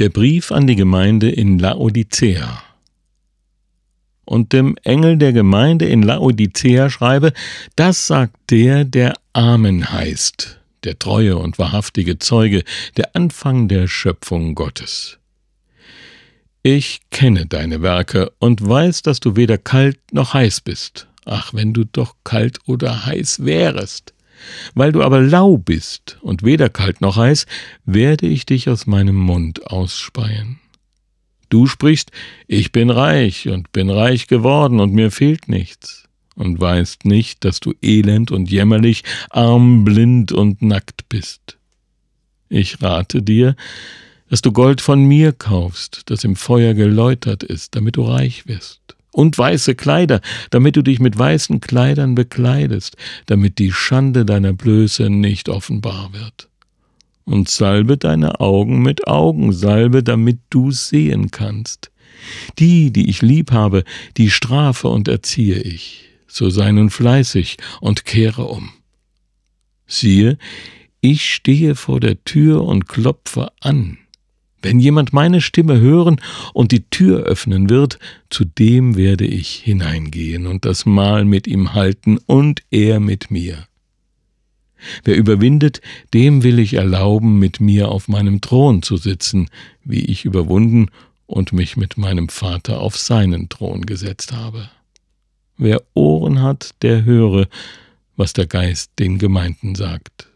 Der Brief an die Gemeinde in Laodicea. Und dem Engel der Gemeinde in Laodicea schreibe: Das sagt der, der Amen heißt, der treue und wahrhaftige Zeuge, der Anfang der Schöpfung Gottes. Ich kenne deine Werke und weiß, dass du weder kalt noch heiß bist. Ach, wenn du doch kalt oder heiß wärest! Weil du aber lau bist und weder kalt noch heiß, werde ich dich aus meinem Mund ausspeien. Du sprichst: Ich bin reich und bin reich geworden und mir fehlt nichts, und weißt nicht, dass du elend und jämmerlich, arm, blind und nackt bist. Ich rate dir, dass du Gold von mir kaufst, das im Feuer geläutert ist, damit du reich wirst, und weiße Kleider, damit du dich mit weißen Kleidern bekleidest, damit die Schande deiner Blöße nicht offenbar wird. Und salbe deine Augen mit Augensalbe, damit du sehen kannst. Die ich lieb habe, die strafe und erziehe ich. So sei nun fleißig und kehre um. Siehe, ich stehe vor der Tür und klopfe an. Wenn jemand meine Stimme hören und die Tür öffnen wird, zu dem werde ich hineingehen und das Mahl mit ihm halten und er mit mir. Wer überwindet, dem will ich erlauben, mit mir auf meinem Thron zu sitzen, wie ich überwunden und mich mit meinem Vater auf seinen Thron gesetzt habe. Wer Ohren hat, der höre, was der Geist den Gemeinden sagt.